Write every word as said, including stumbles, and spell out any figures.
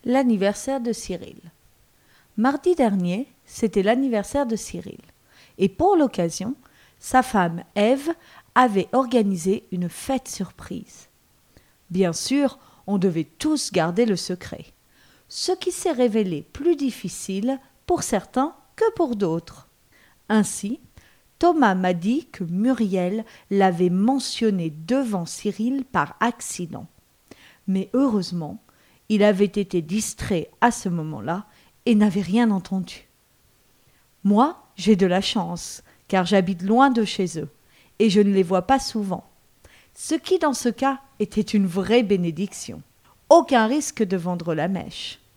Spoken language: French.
L'anniversaire de Cyril. Mardi dernier, c'était l'anniversaire de Cyril. Et pour l'occasion, sa femme Ève avait organisé une fête surprise. Bien sûr, on devait tous garder le secret, ce qui s'est révélé plus difficile pour certains que pour d'autres. Ainsi, Thomas m'a dit que Muriel l'avait mentionné devant Cyril par accident. Mais heureusement, il avait été distrait à ce moment-là et n'avait rien entendu. Moi, j'ai de la chance, car j'habite loin de chez eux, et je ne les vois pas souvent. Ce qui, dans ce cas, était une vraie bénédiction. Aucun risque de vendre la mèche.